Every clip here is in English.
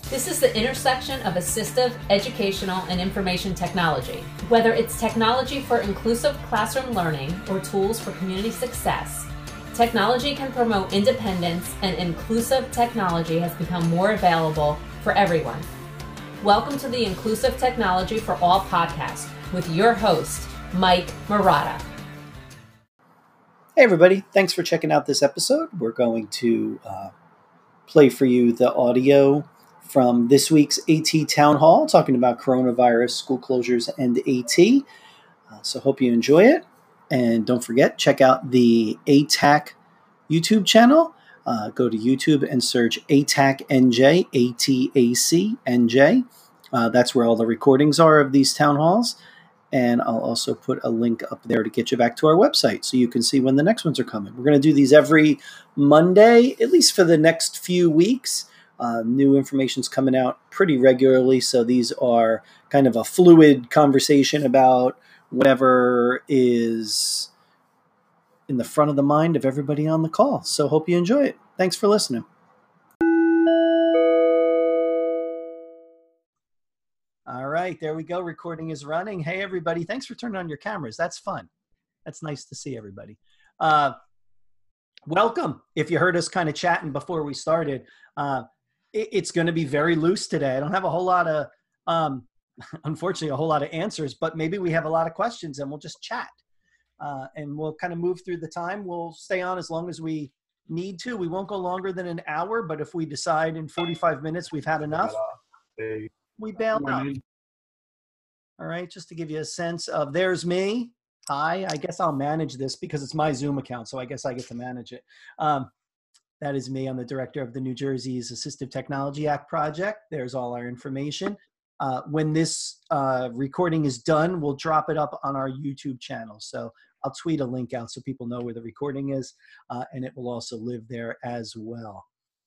This is the intersection of assistive, educational, and information technology. Whether it's technology for inclusive classroom learning or tools for community success, technology can promote independence, and inclusive technology has become more available for everyone. Welcome to the Inclusive Technology for All podcast with your host, Mike Marotta. Hey everybody, thanks for checking out this episode. We're going to play for you the audio from this week's AT Town Hall, talking about coronavirus, school closures, and AT. So hope you enjoy it. And don't forget, check out the ATAC YouTube channel. Go to YouTube and search ATAC NJ, ATAC NJ. That's where all the recordings are of these town halls. And I'll also put a link up there to get you back to our website so you can see when the next ones are coming. We're going to do these every Monday, at least for the next few weeks. New information's coming out pretty regularly, so these are kind of a fluid conversation about whatever is in the front of the mind of everybody on the call. So hope you enjoy it. Thanks for listening. All right, there we go. Recording is running. Hey, everybody. Thanks for turning on your cameras. That's fun. That's nice to see everybody. Welcome. If you heard us kind of chatting before we started, it's going to be very loose today. I don't have a whole lot of, unfortunately, a whole lot of answers, but maybe we have a lot of questions and we'll just chat. And we'll kind of move through the time. We'll stay on as long as we need to. We won't go longer than an hour, but if we decide in 45 minutes we've had enough, we bail out. All right, just to give you a sense of, there's me. Hi, I guess I'll manage this because it's my Zoom account, so I guess I get to manage it. That is me. I'm the director of the New Jersey's Assistive Technology Act project. There's all our information. When this recording is done, we'll drop it up on our YouTube channel. So I'll tweet a link out so people know where the recording is, and it will also live there as well.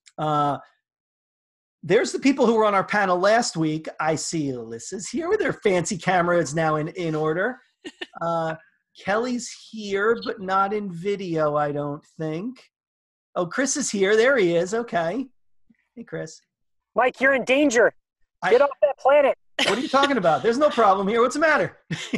There's the people who were on our panel last week. I see Alyssa's here with her fancy camera. It's now in order. Kelly's here, but not in video, I don't think. Oh, Chris is here. There he is. Okay. Hey, Chris. Mike, you're in danger. Get off that planet. What are you talking about? There's no problem here. What's the matter?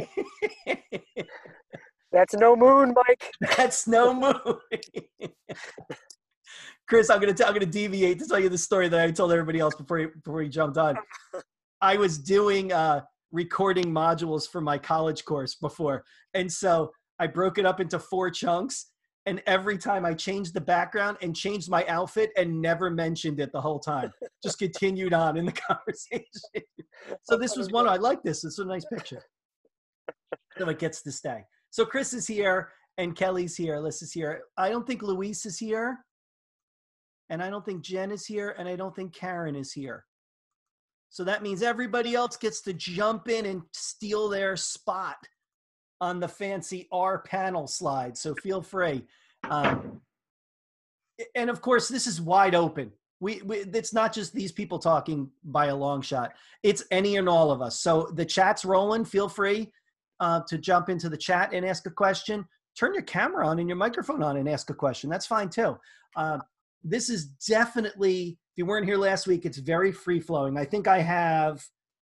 That's no moon, Mike. That's no moon. Chris, I'm gonna deviate to tell you the story that I told everybody else before he jumped on. I was doing recording modules for my college course before, and so I broke it up into 4 chunks. And every time I changed the background and changed my outfit and never mentioned it the whole time, just continued on in the conversation. So this was one. I like this. It's a nice picture. So it gets to stay. So Chris is here and Kelly's here. Alyssa's here. I don't think Luis is here. And I don't think Jen is here. And I don't think Karen is here. So that means everybody else gets to jump in and steal their spot on the fancy R panel slide. So feel free. And of course, this is wide open. It's not just these people talking by a long shot. It's any and all of us. So the chat's rolling. Feel free to jump into the chat and ask a question. Turn your camera on and your microphone on and ask a question. That's fine too. This is definitely, if you weren't here last week, it's very free flowing. I think I have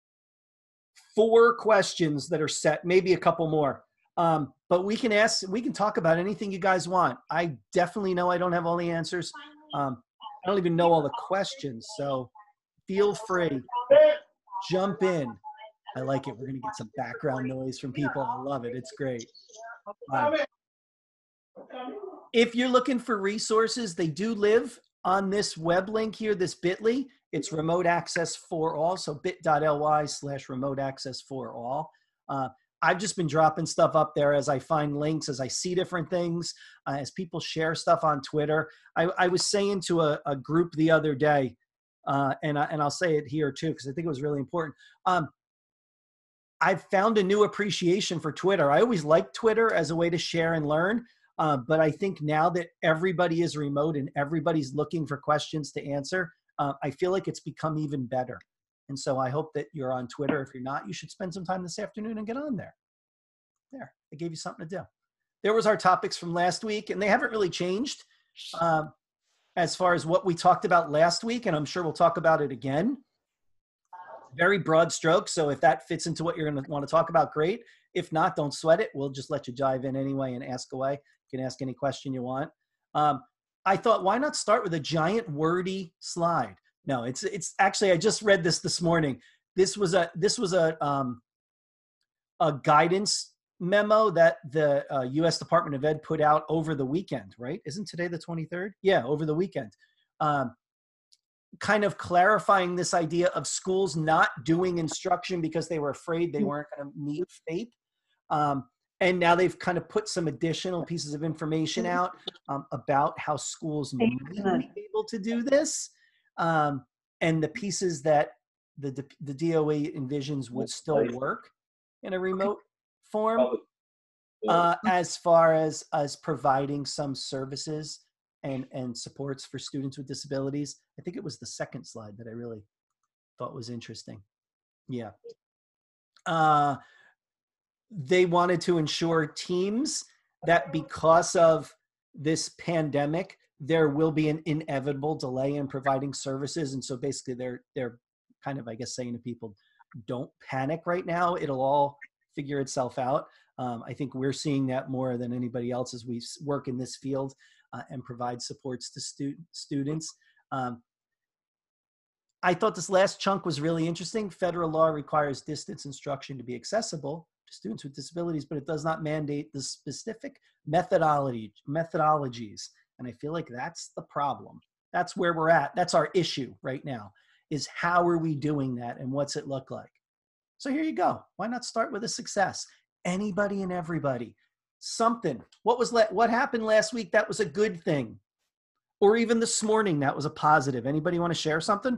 4 questions that are set, maybe a couple more. But we can talk about anything you guys want. I definitely know I don't have all the answers. I don't even know all the questions. So feel free, jump in. I like it. We're going to get some background noise from people. I love it. It's great. If you're looking for resources, they do live on this web link here, this bit.ly. It's remote access for all. So bit.ly/remote access for all. I've just been dropping stuff up there as I find links, as I see different things, as people share stuff on Twitter. I was saying to a group the other day, and I'll say it here too, because I think it was really important. I've found a new appreciation for Twitter. I always liked Twitter as a way to share and learn. But I think now that everybody is remote and everybody's looking for questions to answer, I feel like it's become even better. And so I hope that you're on Twitter. If you're not, you should spend some time this afternoon and get on there. There, I gave you something to do. There was our topics from last week, and they haven't really changed as far as what we talked about last week, and I'm sure we'll talk about it again. Very broad strokes. So if that fits into what you're going to want to talk about, great. If not, don't sweat it. We'll just let you dive in anyway and ask away. You can ask any question you want. I thought, why not start with a giant wordy slide? No, it's actually, I just read this morning. This was a guidance memo that the U.S. Department of Ed put out over the weekend, right? Isn't today the 23rd? Yeah, over the weekend. Kind of clarifying this idea of schools not doing instruction because they were afraid they weren't going to meet FAPE. And now they've kind of put some additional pieces of information out about how schools might be able to do this. And the pieces that the DOE envisions would still work in a remote form, as far as providing some services and supports for students with disabilities. I think it was the second slide that I really thought was interesting. Yeah. They wanted to ensure teams that because of this pandemic, there will be an inevitable delay in providing services. And so basically they're kind of, I guess, saying to people, don't panic right now. It'll all figure itself out. I think we're seeing that more than anybody else as we work in this field and provide supports to students. I thought this last chunk was really interesting. Federal law requires distance instruction to be accessible to students with disabilities, but it does not mandate the specific methodologies. And I feel like that's the problem. That's where we're at. That's our issue right now, is how are we doing that and what's it look like? So here you go. Why not start with a success? Anybody and everybody. Something. What happened last week that was a good thing? Or even this morning that was a positive. Anybody want to share something?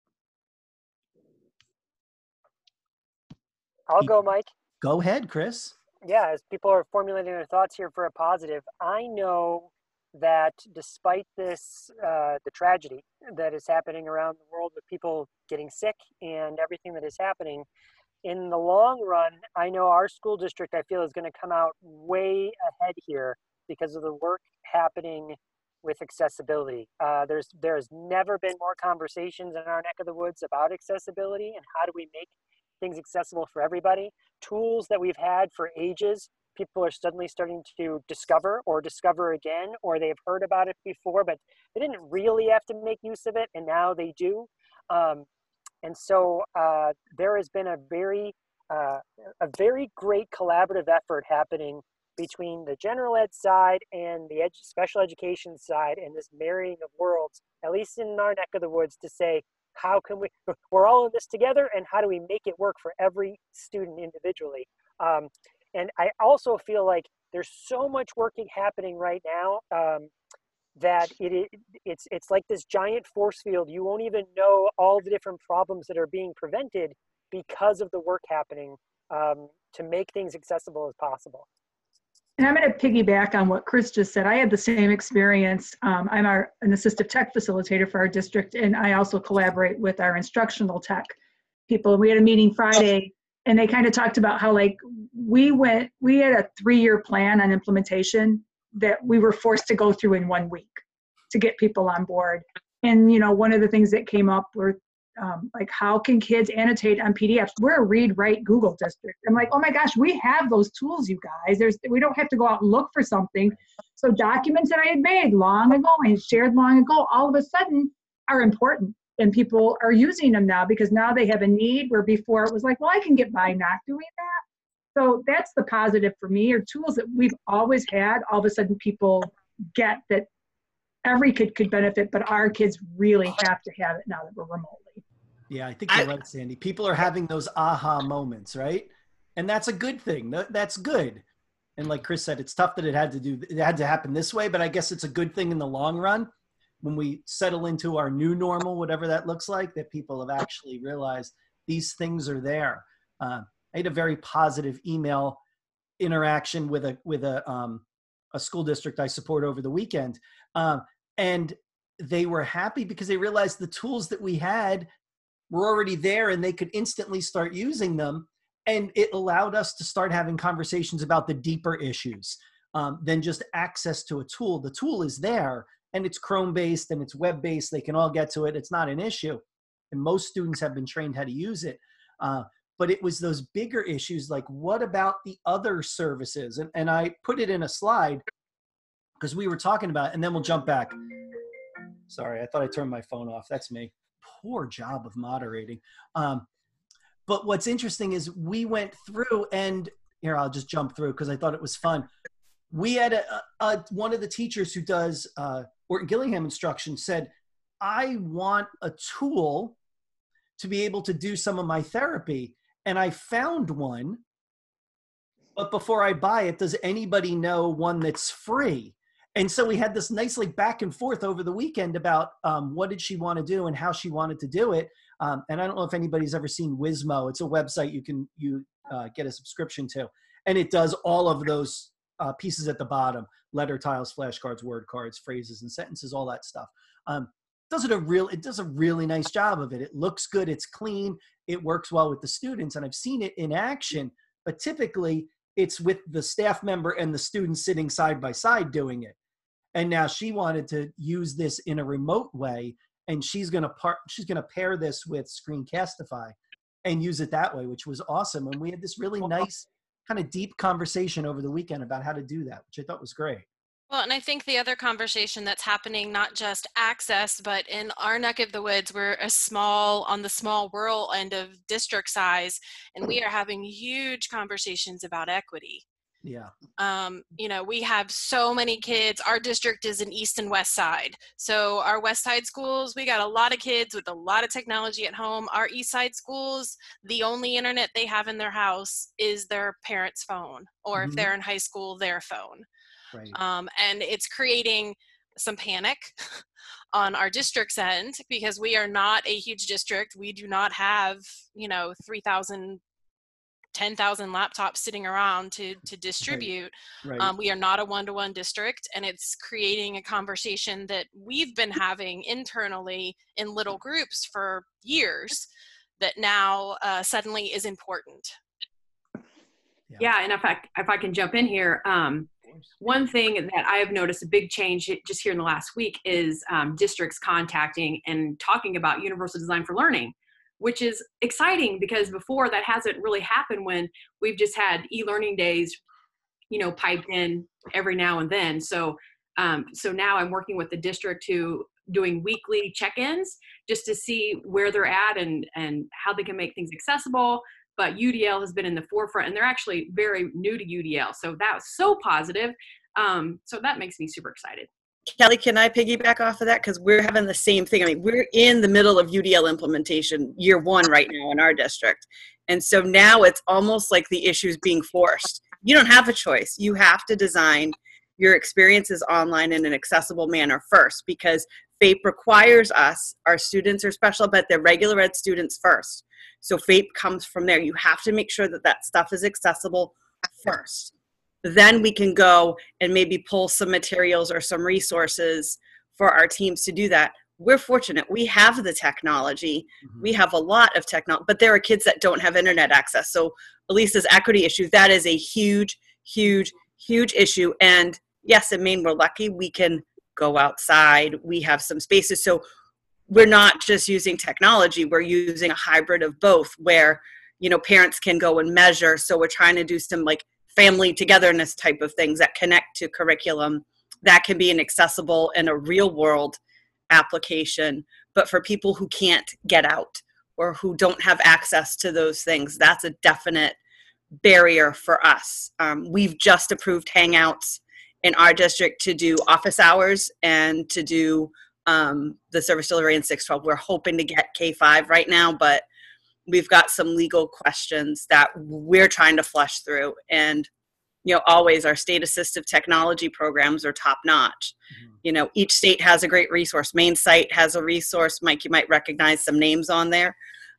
I'll go, Mike. Go ahead, Chris. Yeah, as people are formulating their thoughts here for a positive, I know that despite this, the tragedy that is happening around the world with people getting sick and everything that is happening, in the long run, I know our school district, I feel, is going to come out way ahead here because of the work happening with accessibility. There's never been more conversations in our neck of the woods about accessibility and how do we make things accessible for everybody. Tools that we've had for ages, people are suddenly starting to discover again, or they've heard about it before, but they didn't really have to make use of it, and now they do. And so there has been a very great collaborative effort happening between the general ed side and the special education side, and this marrying of worlds, at least in our neck of the woods, to say, how can we're all in this together, and how do we make it work for every student individually? And I also feel like there's so much working happening right now that it's like this giant force field. You won't even know all the different problems that are being prevented because of the work happening to make things accessible as possible. And I'm going to piggyback on what Chris just said. I had the same experience. I'm an assistive tech facilitator for our district, and I also collaborate with our instructional tech people. We had a meeting Friday, and they kind of talked about how, like, we had a 3-year plan on implementation that we were forced to go through in 1 week to get people on board. And, you know, one of the things that came up were like, how can kids annotate on PDFs? We're a read-write Google district. I'm like, oh my gosh, we have those tools, you guys. We don't have to go out and look for something. So documents that I had made long ago and shared long ago, all of a sudden are important. And people are using them now because now they have a need, where before it was like, well, I can get by not doing that. So that's the positive for me, are tools that we've always had. All of a sudden people get that every kid could benefit, but our kids really have to have it now that we're remotely. Yeah, I think you're right, Sandy. People are having those aha moments, right? And that's a good thing. That's good. And like Chris said, it's tough that it had to happen this way, but I guess it's a good thing in the long run when we settle into our new normal, whatever that looks like, that people have actually realized these things are there. I had a very positive email interaction with a school district I support over the weekend. And they were happy because they realized the tools that we had were already there and they could instantly start using them. And it allowed us to start having conversations about the deeper issues than just access to a tool. The tool is there and it's Chrome-based and it's web-based. They can all get to it. It's not an issue. and most students have been trained how to use it. But it was those bigger issues, like what about the other services? And I put it in a slide because we were talking about it, and then we'll jump back. Sorry, I thought I turned my phone off. That's me. Poor job of moderating. But what's interesting is we went through, and here, I'll just jump through because I thought it was fun. We had one of the teachers who does Orton Gillingham instruction said, I want a tool to be able to do some of my therapy. And I found one, but before I buy it, does anybody know one that's free? And so we had this nice like back and forth over the weekend about what did she want to do and how she wanted to do it. And I don't know if anybody's ever seen Wizmo. It's a website you can get a subscription to. And it does all of those pieces at the bottom: letter tiles, flashcards, word cards, phrases and sentences, all that stuff. It does a really nice job of it. It looks good. It's clean. It works well with the students. And I've seen it in action, but typically it's with the staff member and the students sitting side by side doing it. And now she wanted to use this in a remote way, and she's going to pair this with Screencastify and use it that way, which was awesome. And we had this really nice kind of deep conversation over the weekend about how to do that, which I thought was great. Well, and I think the other conversation that's happening, not just access, but in our neck of the woods, we're on the small rural end of district size, and we are having huge conversations about equity. Yeah. We have so many kids. Our district is an east and west side. So our west side schools, we got a lot of kids with a lot of technology at home. Our east side schools, the only internet they have in their house is their parents' phone, or if they're in high school, their phone. Right. And it's creating some panic on our district's end because we are not a huge district. We do not have, 3,000, 10,000 laptops sitting around to distribute. Right. We are not a one-to-one district, and it's creating a conversation that we've been having internally in little groups for years that now suddenly is important. Yeah, and if I can jump in here, one thing that I have noticed a big change just here in the last week is districts contacting and talking about universal design for learning, which is exciting because before that hasn't really happened when we've just had e-learning days, piped in every now and then. So now I'm working with the district to doing weekly check-ins just to see where they're at and how they can make things accessible. But UDL has been in the forefront, and they're actually very new to UDL. So that was so positive. So that makes me super excited. Kelly, can I piggyback off of that? Because we're having the same thing. I mean, we're in the middle of UDL implementation year 1 right now in our district. And so now it's almost like the issue is being forced. You don't have a choice. You have to design your experiences online in an accessible manner first, because FAPE requires us, our students are special, but they're regular ed students first. So FAPE comes from there. You have to make sure that that stuff is accessible first. Then we can go and maybe pull some materials or some resources for our teams to do that. We're fortunate. We have the technology. We have a lot of technology, but there are kids that don't have internet access. So Elisa's equity issue, that is a huge, huge, huge issue. And yes, in Maine, we're lucky. We can go outside. We have some spaces. So we're not just using technology, we're using a hybrid of both where, parents can go and measure. So we're trying to do some like family togetherness type of things that connect to curriculum that can be an accessible and a real world application. But for people who can't get out or who don't have access to those things, that's a definite barrier for us. We've just approved Hangouts in our district to do office hours and to do the service delivery in 612. We're hoping to get K-5 right now, but we've got some legal questions that we're trying to flush through. And, always our state assistive technology programs are top notch. Each state has a great resource. Maine site has a resource. Mike, you might recognize some names on there.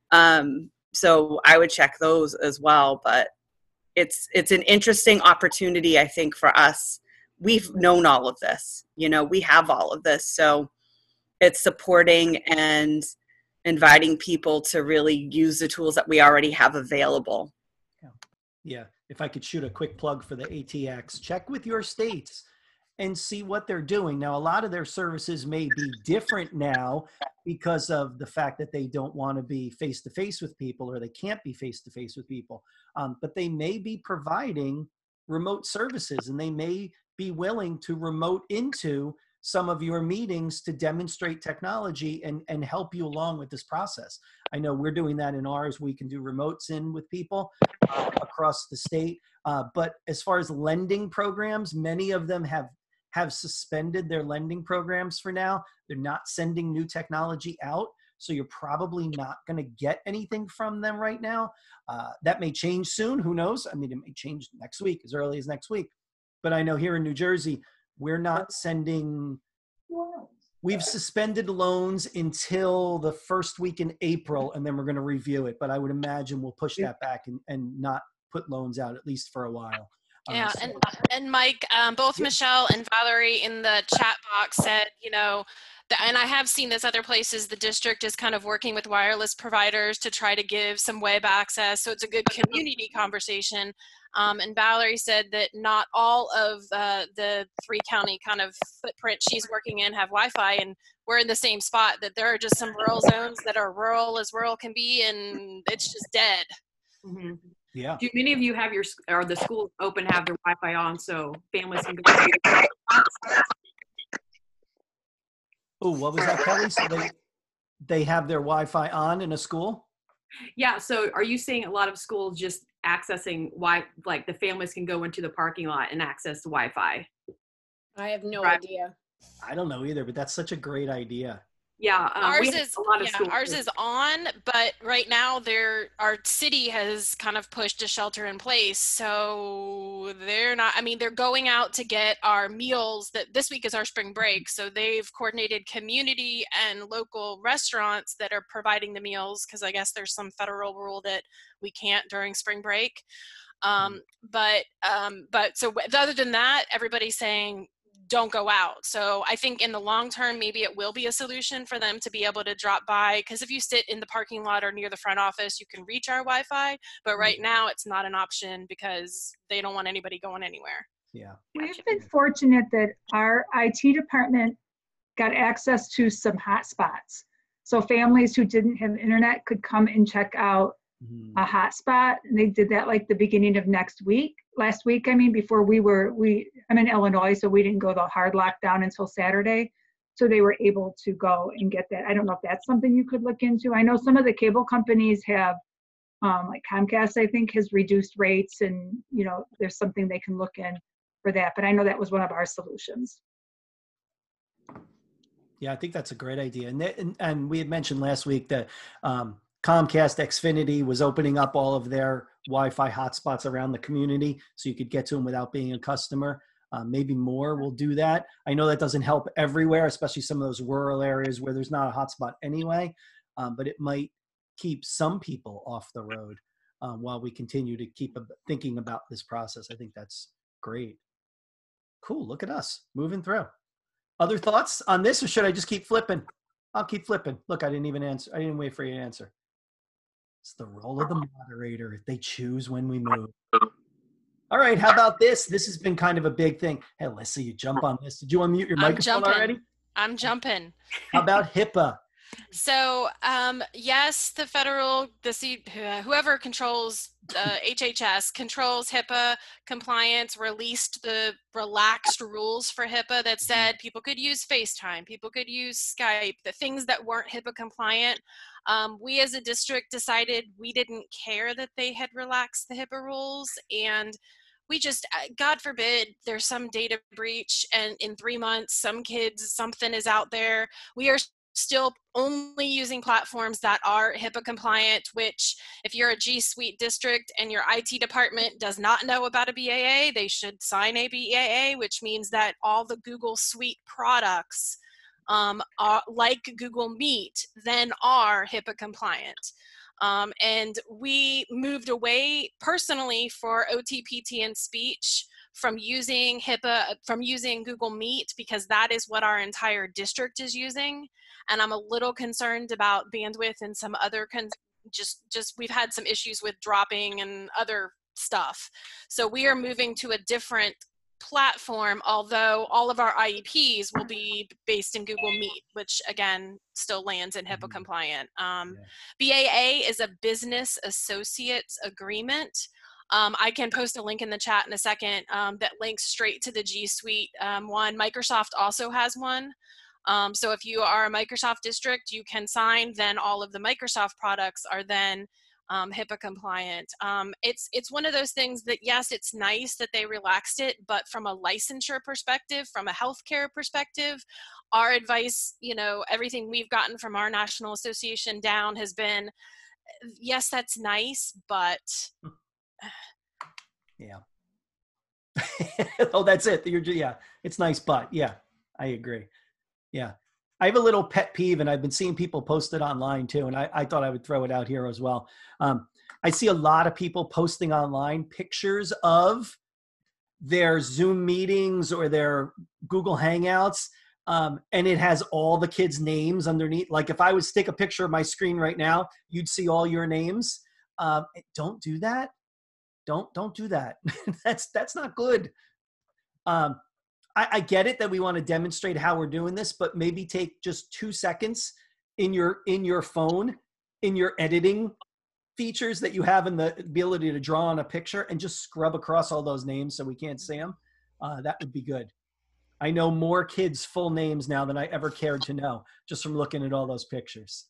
So I would check those as well, but it's an interesting opportunity, I think, for us. We've known all of this, we have all of this. So it's supporting and inviting people to really use the tools that we already have available. Yeah. If I could shoot a quick plug for the ATX, check with your states and see what they're doing. Now, a lot of their services may be different now because of the fact that they don't want to be face-to-face with people, or they can't be face-to-face with people. But they may be providing remote services, and they may be willing to remote into some of your meetings to demonstrate technology and help you along with this process. I know we're doing that in ours. We can do remotes in with people across the state. But as far as lending programs, many of them have suspended their lending programs for now. They're not sending new technology out. So you're probably not going to get anything from them right now. That may change soon. Who knows? I mean, it may change next week, as early as next week. But I know here in New Jersey, we're not sending, we've suspended loans until the first week in April, and then we're going to review it. But I would imagine we'll push that back and not put loans out, at least for a while. Yeah, and Mike, both Michelle and Valerie in the chat box said, you know, and I have seen this other places, the district is kind of working with wireless providers to try to give some web access. So it's a good community conversation. And Valerie said that not all of the 3-county kind of footprint she's working in have Wi-Fi, and we're in the same spot, that there are just some rural zones that are rural as rural can be, and it's just dead. Mm-hmm. Yeah. Do many of you have or the schools open, have their Wi-Fi on so families can go? Oh, what was that, Kelly? So they have their Wi-Fi on in a school? Yeah. So are you seeing a lot of schools just accessing like the families can go into the parking lot and access the Wi-Fi? I have no idea. I don't know either, but that's such a great idea. Yeah, ours is on, but right now our city has kind of pushed a shelter in place, so they're not. I mean, they're going out to get our meals. That this week is our spring break, so they've coordinated community and local restaurants that are providing the meals, because I guess there's some federal rule that we can't during spring break. But so other than that, everybody's saying don't go out. So I think in the long term, maybe it will be a solution for them to be able to drop by, because if you sit in the parking lot or near the front office, you can reach our Wi-Fi, but right now it's not an option because they don't want anybody going anywhere. Yeah. We've been fortunate that our IT department got access to some hotspots. So families who didn't have internet could come and check out a hotspot. And they did that like the beginning of last week, I mean, before I'm in Illinois, so we didn't go the hard lockdown until Saturday. So they were able to go and get that. I don't know if that's something you could look into. I know some of the cable companies have, like Comcast, I think, has reduced rates, and, you know, there's something they can look in for that. But I know that was one of our solutions. Yeah, I think that's a great idea. And we had mentioned last week that Comcast Xfinity was opening up all of their Wi-Fi hotspots around the community so you could get to them without being a customer. Maybe more will do that. I know that doesn't help everywhere, especially some of those rural areas where there's not a hotspot anyway, but it might keep some people off the road while we continue to keep thinking about this process. I think that's great. Cool, look at us moving through. Other thoughts on this, or should I just keep flipping? I'll keep flipping. Look, I didn't even answer. I didn't wait for you to answer. It's the role of the moderator. They choose when we move. All right, how about this? This has been kind of a big thing. Hey, Alyssa, you jump on this. Did you unmute your microphone already? I'm jumping. How about HIPAA? So, yes, whoever controls HHS controls HIPAA compliance, released the relaxed rules for HIPAA that said people could use FaceTime, people could use Skype, the things that weren't HIPAA compliant. We as a district decided we didn't care that they had relaxed the HIPAA rules, and we just, God forbid, there's some data breach, and in 3 months, something is out there. We are still only using platforms that are HIPAA compliant, which if you're a G Suite district and your IT department does not know about a BAA, they should sign a BAA, which means that all the Google Suite products like Google Meet then are HIPAA compliant. And we moved away personally for OT, PT, and speech from using HIPAA, from using Google Meet, because that is what our entire district is using. And I'm a little concerned about bandwidth and some other, we've had some issues with dropping and other stuff. So we are moving to a different platform, although all of our IEPs will be based in Google Meet, which again still lands in HIPAA compliant. BAA is a business associates agreement. I can post a link in the chat in a second that links straight to the G Suite one. Microsoft also has one. So if you are a Microsoft district, you can sign, then all of the Microsoft products are then HIPAA compliant. It's one of those things that, yes, it's nice that they relaxed it, but from a licensure perspective, from a healthcare perspective, our advice, you know, everything we've gotten from our national association down has been, yes, that's nice, but. Yeah. Oh, that's it. Yeah, it's nice, but yeah, I agree. Yeah. I have a little pet peeve, and I've been seeing people post it online too, and I thought I would throw it out here as well. I see a lot of people posting online pictures of their Zoom meetings or their Google Hangouts, and it has all the kids' names underneath. Like if I would stick a picture of my screen right now, you'd see all your names. Don't do that. Don't do that. That's not good. I get it that we want to demonstrate how we're doing this, but maybe take just 2 seconds in your phone, in your editing features that you have in the ability to draw on a picture, and just scrub across all those names so we can't see them. That would be good. I know more kids' full names now than I ever cared to know, just from looking at all those pictures.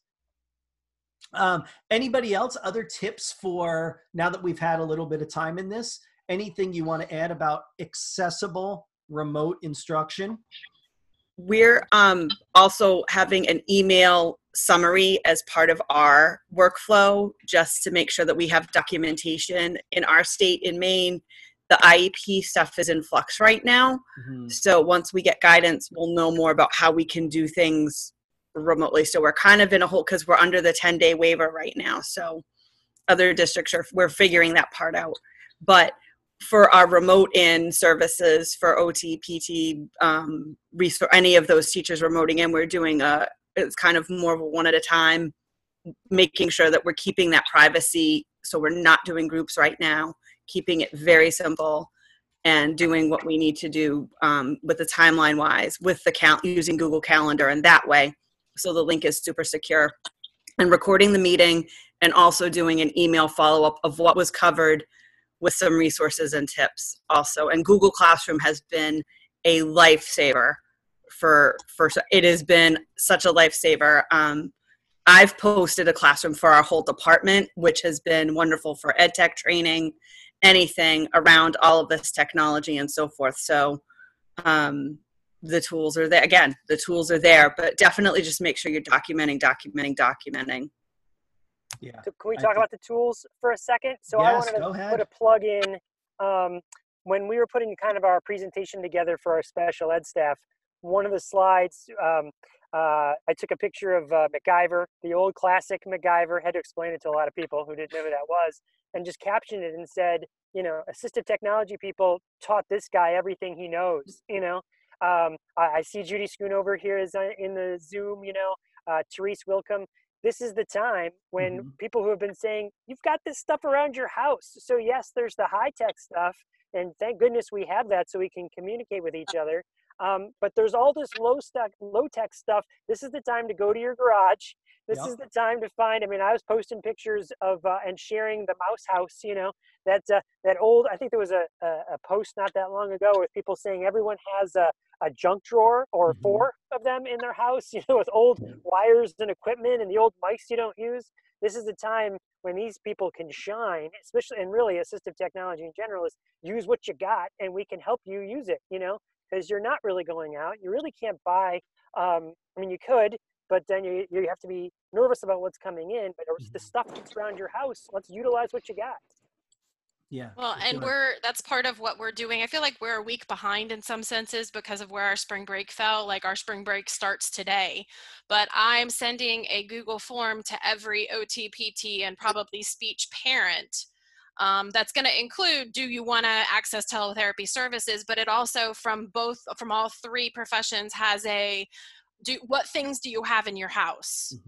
Anybody else, other tips for now that we've had a little bit of time in this? Anything you want to add about accessible remote instruction? We're also having an email summary as part of our workflow, just to make sure that we have documentation. In our state, in Maine, the IEP stuff is in flux right now. So once we get guidance, we'll know more about how we can do things remotely. So we're kind of in a hole because we're under the 10-day waiver right now. So other districts we're figuring that part out. But for our remote in services for OT, PT, any of those teachers remoting in, we're doing it's kind of more of a one at a time, making sure that we're keeping that privacy. So we're not doing groups right now, keeping it very simple and doing what we need to do with the timeline wise, with the using Google Calendar and that way. So the link is super secure, and recording the meeting and also doing an email follow-up of what was covered with some resources and tips also. And Google Classroom has been a lifesaver it has been such a lifesaver. I've posted a classroom for our whole department, which has been wonderful for ed tech training, anything around all of this technology and so forth. So the tools are there. Again, the tools are there, but definitely just make sure you're documenting. Yeah. So can we talk about the tools for a second? So yes, I wanted to put a plug in. When we were putting kind of our presentation together for our special ed staff, one of the slides, I took a picture of MacGyver, the old classic MacGyver, had to explain it to a lot of people who didn't know who that was, and just captioned it and said, you know, assistive technology people taught this guy everything he knows, you know. I see Judy Schoonover here is in the Zoom, you know, Therese Wilcombe. This is the time when people who have been saying, you've got this stuff around your house. So yes, there's the high-tech stuff, and thank goodness we have that so we can communicate with each other. But there's all this low-tech stuff. This is the time to go to your garage. This is the time to find, I mean, I was posting pictures of and sharing the mouse house, you know, that old, I think there was a post not that long ago with people saying everyone has a junk drawer or 4 of them in their house, you know, with old wires and equipment and the old mice you don't use. This is the time when these people can shine, especially, and really assistive technology in general is use what you got and we can help you use it, you know, because you're not really going out. You really can't buy, I mean, you could, but then you have to be nervous about what's coming in, but the stuff that's around your house, let's utilize what you got. Yeah. Well, and that's part of what we're doing. I feel like we're a week behind in some senses because of where our spring break fell. Like our spring break starts today, but I'm sending a Google form to every OT, PT, and probably speech parent. That's going to include, do you want to access teletherapy services? But it also from all 3 professions has what things do you have in your house?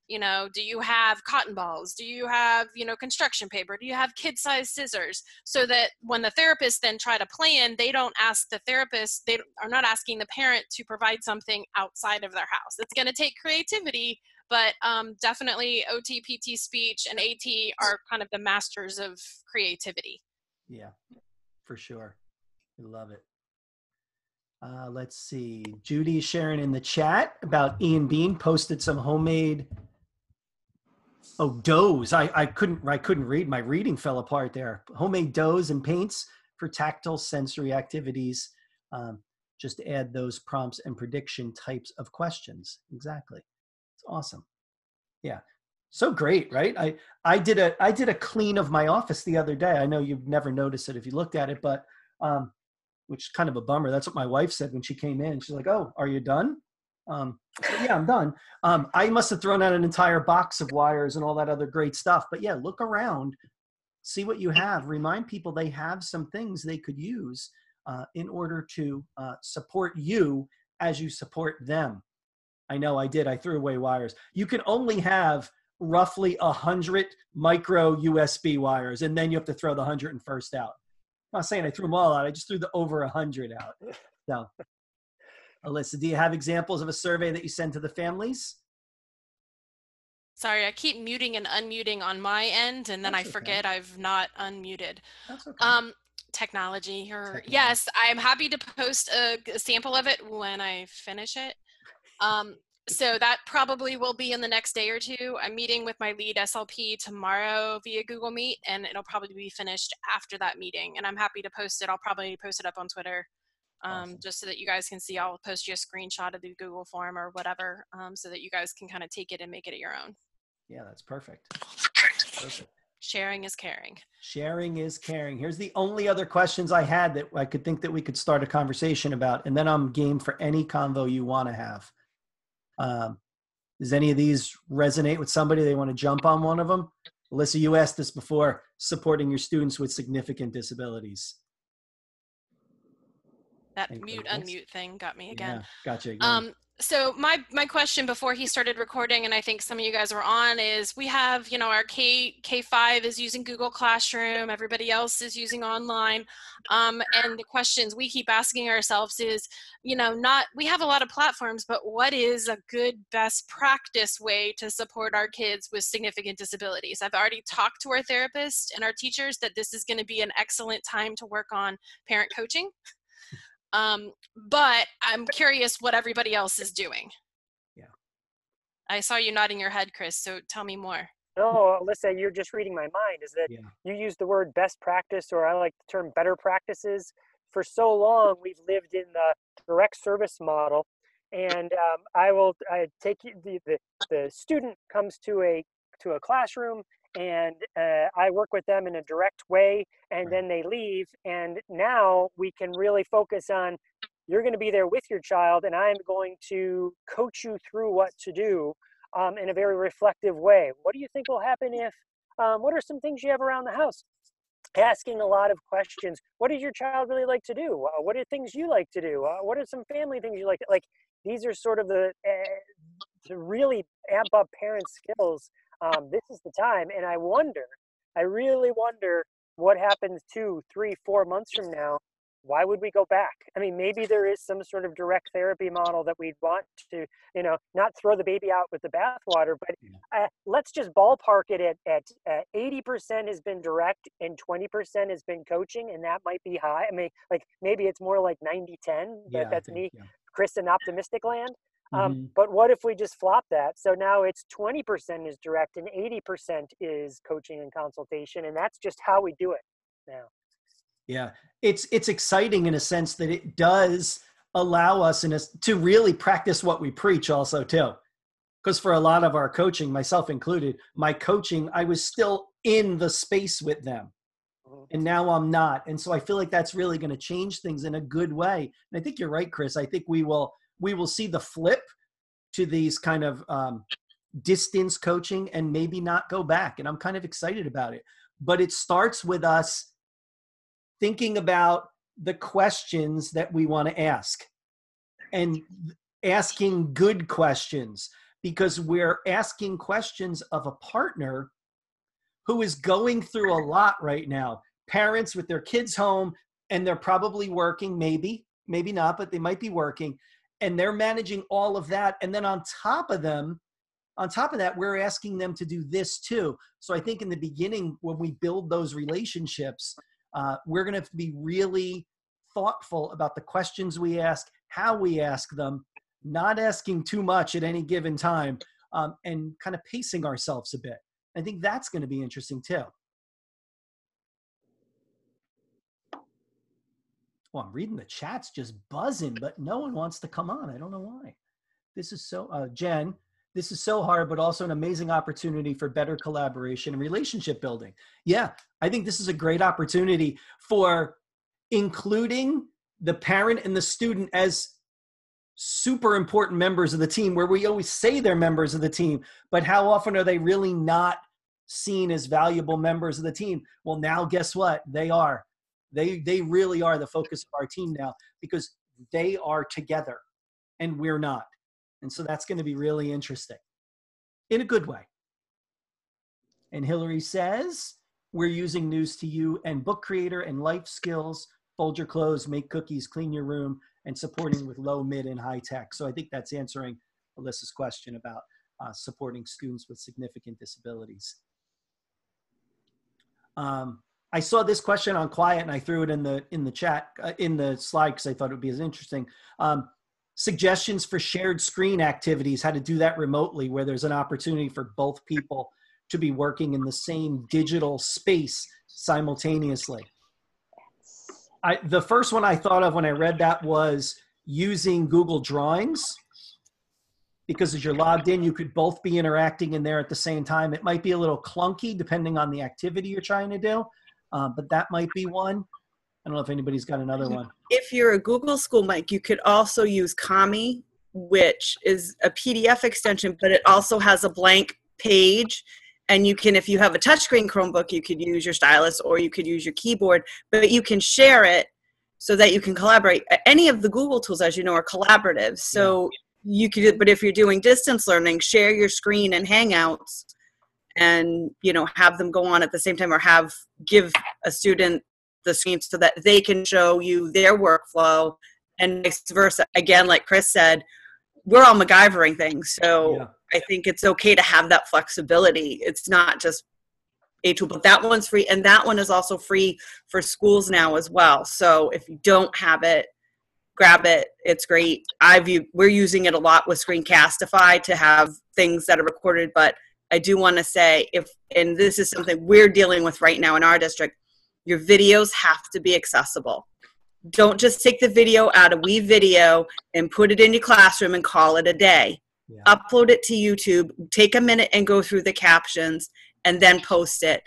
You know, do you have cotton balls? Do you have, you know, construction paper? Do you have kid-sized scissors? So that when the therapist then try to plan, they don't ask the therapist, they are not asking the parent to provide something outside of their house. It's going to take creativity, but definitely OT, PT, speech, and AT are kind of the masters of creativity. Yeah, for sure. We love it. Let's see. Judy sharing in the chat about Ian Bean posted some homemade doughs. I couldn't read. My reading fell apart there. Homemade doughs and paints for tactile sensory activities. Just add those prompts and prediction types of questions. Exactly. It's awesome. Yeah. So great, right? I did a clean of my office the other day. I know you've never noticed it if you looked at it, but which is kind of a bummer. That's what my wife said when she came in. She's like, "Oh, are you done?" Yeah, I'm done. I must have thrown out an entire box of wires and all that other great stuff. But yeah, look around, see what you have. Remind people they have some things they could use in order to support you as you support them. I know I did. I threw away wires. You can only have roughly 100 micro USB wires, and then you have to throw the 101st out. I'm not saying I threw them all out. I just threw the over 100 out. So, Alyssa, do you have examples of a survey that you send to the families? Sorry, I keep muting and unmuting on my end, and then That's I forget I've not unmuted. That's okay. Technology. Yes, I'm happy to post a sample of it when I finish it. So that probably will be in the next day or two. I'm meeting with my lead SLP tomorrow via Google Meet, and it'll probably be finished after that meeting. And I'm happy to post it. I'll probably post it up on Twitter, Awesome. just so that you guys can see. I'll post you a screenshot of the Google form or whatever, so that you guys can kind of take it and make it your own. Yeah, that's perfect. Perfect. Sharing is caring. Sharing is caring. Here's the only other questions I had that I could think that we could start a conversation about, and then I'm game for any convo you want to have. Does any of these resonate with somebody? They want to jump on one of them? Alyssa, you asked this before, supporting your students with significant disabilities. That unmute thing got me again. Yeah, gotcha again. So my question before he started recording, and I think some of you guys were on, is we have, you know, our K5 is using Google Classroom, everybody else is using online, and the questions we keep asking ourselves is, you know, we have a lot of platforms, but what is a good best practice way to support our kids with significant disabilities? I've already talked to our therapists and our teachers that this is going to be an excellent time to work on parent coaching. But I'm curious what everybody else is doing. Yeah. I saw you nodding your head, Chris, so tell me more. No, Alyssa, you're just reading my mind, is that you use the word best practice, or I like the term better practices. For so long, we've lived in the direct service model. And I take the student comes to a classroom, and I work with them in a direct way, and then they leave. And now we can really focus on, you're going to be there with your child, and I'm going to coach you through what to do in a very reflective way. What do you think will happen if, what are some things you have around the house? Asking a lot of questions. What does your child really like to do? What are things you like to do? What are some family things you like? Like, these are sort of to really amp up parent skills. This is the time. And I really wonder what happens 2, 3, 4 months from now. Why would we go back? I mean, maybe there is some sort of direct therapy model that we'd want to, you know, not throw the baby out with the bathwater, but let's just ballpark it at 80% has been direct and 20% has been coaching, and that might be high. I mean, like, maybe it's more like 90-10, but that's me, Chris, in optimistic land. But what if we just flop that? So now it's 20% is direct and 80% is coaching and consultation, and that's just how we do it now. Yeah, it's exciting in a sense that it does allow us to really practice what we preach also too. Because for a lot of our coaching, myself included, my coaching, I was still in the space with them. And now I'm not. And so I feel like that's really going to change things in a good way. And I think you're right, Chris. I think we will see the flip to these kind of distance coaching and maybe not go back. And I'm kind of excited about it. But it starts with us thinking about the questions that we want to ask and asking good questions, because we're asking questions of a partner who is going through a lot right now. Parents with their kids home, and they're probably working, maybe not, but they might be working, and they're managing all of that. And then on top of that, we're asking them to do this too. So I think in the beginning, when we build those relationships, we're going to have to be really thoughtful about the questions we ask, how we ask them, not asking too much at any given time, and kind of pacing ourselves a bit. I think that's going to be interesting too. Well, I'm reading the chats just buzzing, but no one wants to come on. I don't know why. This is so, Jen, this is so hard, but also an amazing opportunity for better collaboration and relationship building. Yeah, I think this is a great opportunity for including the parent and the student as super important members of the team, where we always say they're members of the team, but how often are they really not seen as valuable members of the team? Well, now guess what? They are. They really are the focus of our team now, because they are together and we're not. And so that's going to be really interesting in a good way. And Hillary says, we're using News to You and Book Creator and Life Skills, fold your clothes, make cookies, clean your room, and supporting with low, mid, and high tech. So I think that's answering Alyssa's question about supporting students with significant disabilities. I saw this question on Quiet, and I threw it in the chat, in the slide, because I thought it would be as interesting. Suggestions for shared screen activities, how to do that remotely, where there's an opportunity for both people to be working in the same digital space simultaneously. The first one I thought of when I read that was using Google Drawings, because as you're logged in, you could both be interacting in there at the same time. It might be a little clunky depending on the activity you're trying to do, but that might be one. I don't know if anybody's got another one. If you're a Google School, Mike, you could also use Kami, which is a PDF extension, but it also has a blank page. And you can, if you have a touchscreen Chromebook, you could use your stylus or you could use your keyboard, but you can share it so that you can collaborate. Any of the Google tools, as you know, are collaborative. So you could, but if you're doing distance learning, share your screen in Hangouts and, you know, have them go on at the same time, or give a student the screen so that they can show you their workflow, and vice versa. Again, like Chris said, we're all MacGyvering things. So I think it's okay to have that flexibility. It's not just a tool, but that one's free. And that one is also free for schools now as well. So if you don't have it, grab it. It's great. We're using it a lot with Screencastify to have things that are recorded. But I do want to say, and this is something we're dealing with right now in our district, your videos have to be accessible. Don't just take the video out of WeVideo and put it in your classroom and call it a day. Yeah. Upload it to YouTube, take a minute and go through the captions, and then post it.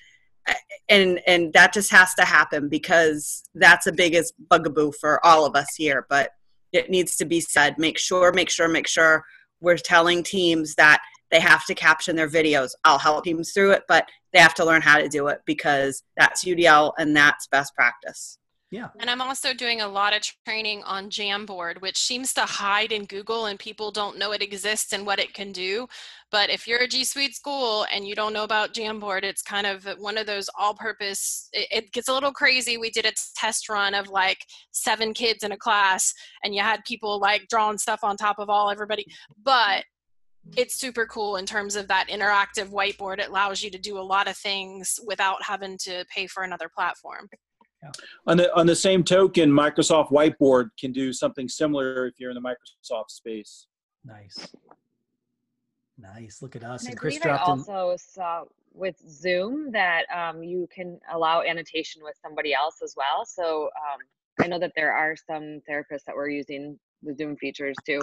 And that just has to happen, because that's the biggest bugaboo for all of us here. But it needs to be said. Make sure we're telling teams that they have to caption their videos. I'll help teams through it, but they have to learn how to do it, because that's UDL and that's best practice. Yeah. And I'm also doing a lot of training on Jamboard, which seems to hide in Google and people don't know it exists and what it can do. But if you're a G Suite school and you don't know about Jamboard, it's kind of one of those all-purpose, it gets a little crazy. We did a test run of like 7 kids in a class, and you had people like drawing stuff on top of everybody. But it's super cool in terms of that interactive whiteboard. It allows you to do a lot of things without having to pay for another platform. Yeah. On the same token, Microsoft Whiteboard can do something similar if you're in the Microsoft space. Nice. Look at us. And and I Chris believe I dropped in. also saw with Zoom that you can allow annotation with somebody else as well. So I know that there are some therapists that were using the Zoom features too.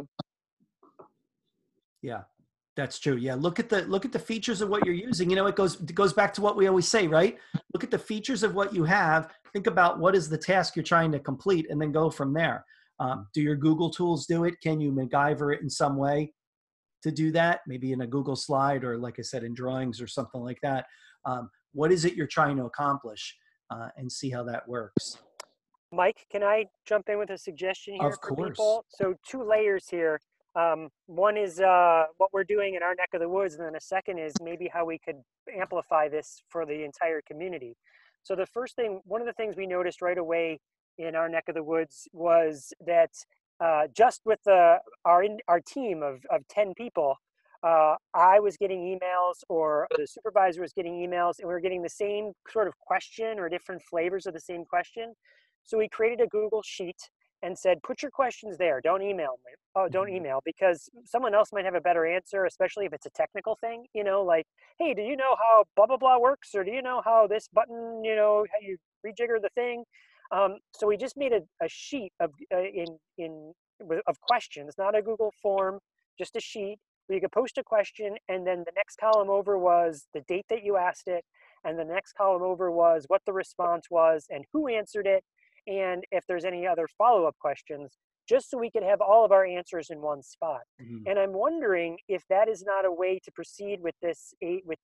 Yeah. That's true. Yeah. Look at the features of what you're using. You know, it goes back to what we always say, right? Look at the features of what you have. Think about what is the task you're trying to complete, and then go from there. Do your Google tools do it? Can you MacGyver it in some way to do that? Maybe in a Google slide, or like I said, in drawings or something like that. What is it you're trying to accomplish, and see how that works. Mike, can I jump in with a suggestion here for people? So 2 layers here. One is what we're doing in our neck of the woods, and then a second is maybe how we could amplify this for the entire community. So the first thing, one of the things we noticed right away in our neck of the woods was that just with our team of 10 people, I was getting emails, or the supervisor was getting emails, and we were getting the same sort of question or different flavors of the same question. So we created a Google Sheet and said, put your questions there. Don't email me. Oh, don't email, because someone else might have a better answer, especially if it's a technical thing, like, hey, do you know how blah, blah, blah works? Or do you know how this button, how you rejigger the thing? So we just made a sheet of questions, not a Google form, just a sheet where you could post a question, and then the next column over was the date that you asked it, and the next column over was what the response was and who answered it, and if there's any other follow-up questions, just so we could have all of our answers in one spot. Mm-hmm. And I'm wondering if that is not a way to proceed with this, with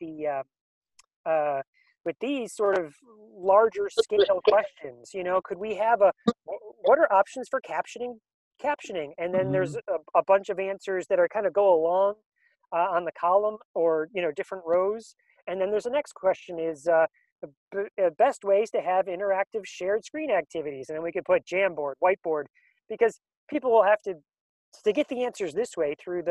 these sort of larger scale questions. Could we have what are options for captioning? And then there's a bunch of answers that are kind of go along on the column, or different rows. And then there's the next question is best ways to have interactive shared screen activities. And then we could put Jamboard, whiteboard, because people will have to get the answers this way through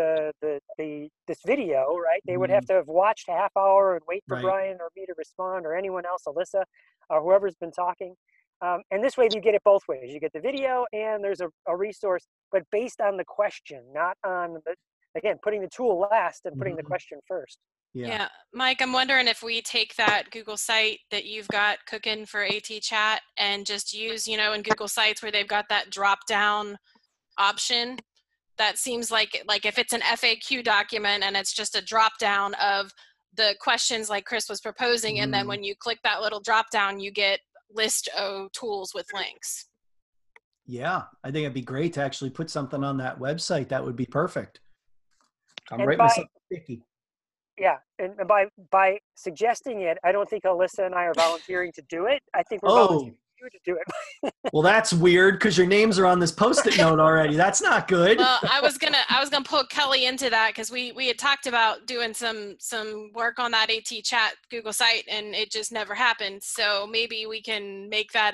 this video, right? They would have to have watched a half hour and wait for Brian or me to respond, or anyone else, Alyssa, or whoever's been talking. And this way you get it both ways. You get the video and there's a resource, but based on the question, not on putting the tool last and putting the question first. Yeah. Mike, I'm wondering if we take that Google site that you've got cooking for AT Chat and just use, in Google Sites where they've got that drop down option. That seems like if it's an FAQ document and it's just a drop down of the questions like Chris was proposing, and then when you click that little drop down, you get list of tools with links. Yeah, I think it'd be great to actually put something on that website. That would be perfect. I'm right myself sticky. Yeah, and by suggesting it, I don't think Alyssa and I are volunteering to do it. I think we're volunteering you to do it. Well, that's weird, because your names are on this Post-it note already. That's not good. Well, I was gonna pull Kelly into that, because we had talked about doing some work on that AT Chat Google site, and it just never happened. So maybe we can make that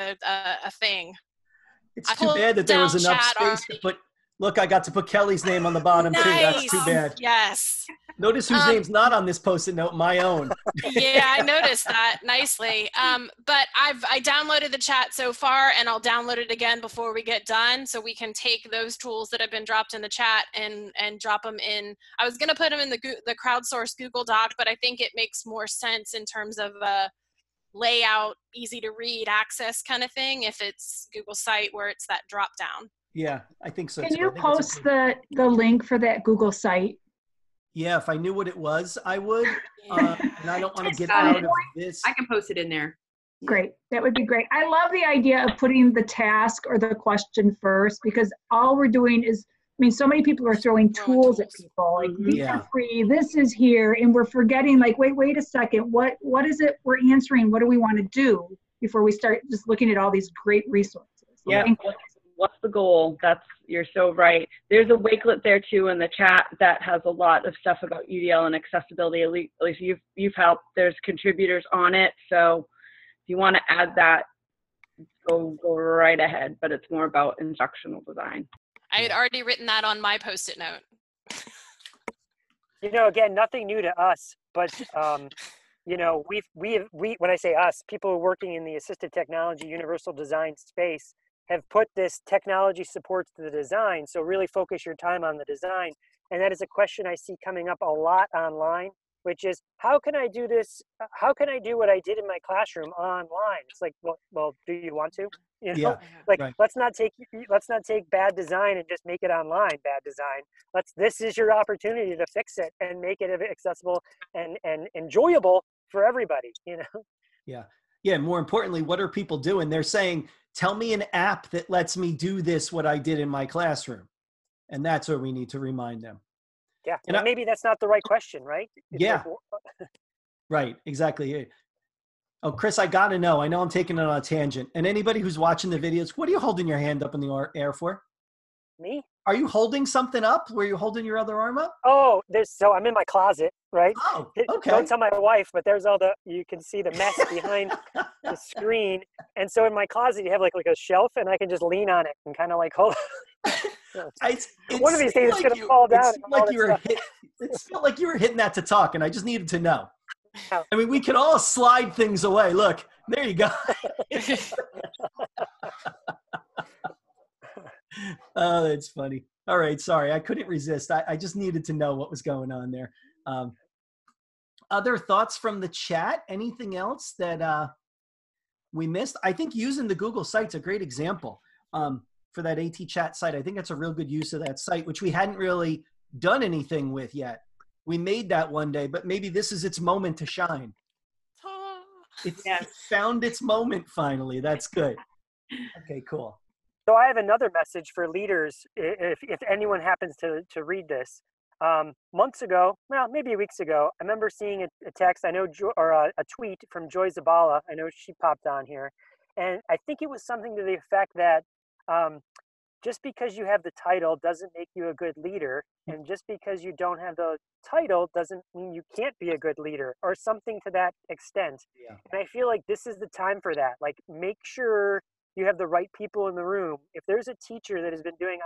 a thing. It's too bad that there was enough space to put. Look, I got to put Kelly's name on the bottom too. That's too bad. Yes. Notice whose name's not on this Post-it note, my own. Yeah, I noticed that nicely. But I downloaded the chat so far, and I'll download it again before we get done, so we can take those tools that have been dropped in the chat and drop them in. I was going to put them in the crowdsourced Google Doc, but I think it makes more sense in terms of layout, easy to read, access kind of thing, if it's Google Site where it's that drop down. Yeah, I think so. Can you post the link for that Google site? Yeah, if I knew what it was, I would. And I don't want to get out of this. I can post it in there. Great. That would be great. I love the idea of putting the task or the question first, because all we're doing is, so many people are throwing tools at people. Like, these are free, this is here, and we're forgetting, like, wait a second, what is it we're answering? What do we want to do before we start just looking at all these great resources? Yeah. What's the goal? You're so right. There's a Wakelet there too in the chat that has a lot of stuff about UDL and accessibility. At least you've helped. There's contributors on it. So if you want to add that, go right ahead. But it's more about instructional design. I had already written that on my Post-it note. Again, nothing new to us, but we when I say us, people working in the assistive technology universal design space have put this technology supports to the design. So really focus your time on the design. And that is a question I see coming up a lot online, which is, how can I do this? How can I do what I did in my classroom online? It's like, well, do you want to? Let's not take bad design and just make it online bad design. This is your opportunity to fix it and make it accessible and enjoyable for everybody, Yeah. Yeah. More importantly, what are people doing? They're saying, tell me an app that lets me do what I did in my classroom. And that's where we need to remind them. Yeah. And maybe that's not the right question, right? Right. Exactly. Oh, Chris, I got to know. I know I'm taking it on a tangent. And anybody who's watching the videos, what are you holding your hand up in the air for? Me? Are you holding something up? Were you holding your other arm up? Oh, so I'm in my closet, right? Oh, okay. Don't tell my wife, but there's you can see the mess behind the screen. And so in my closet, you have like a shelf, and I can just lean on it and kind of like hold. One of these days it's going to fall down. It felt like you were hitting that to talk, and I just needed to know. I mean, we can all slide things away. Look, there you go. Oh, that's funny. All right, sorry, I couldn't resist. I just needed to know what was going on there. Other thoughts from the chat? Anything else that we missed? I think using the Google site's a great example for that AT chat site. I think that's a real good use of that site, which we hadn't really done anything with yet. We made that one day, but maybe this is its moment to shine. It found its moment finally. That's good. Okay, cool. So I have another message for leaders, if anyone happens to read this. Months ago, well, maybe weeks ago, I remember seeing a text, a tweet from Joy Zabala. I know she popped on here. And I think it was something to the effect that just because you have the title doesn't make you a good leader. And just because you don't have the title doesn't mean you can't be a good leader, or something to that extent. Yeah. And I feel like this is the time for that. Like, make sure you have the right people in the room. If there's a teacher that has been doing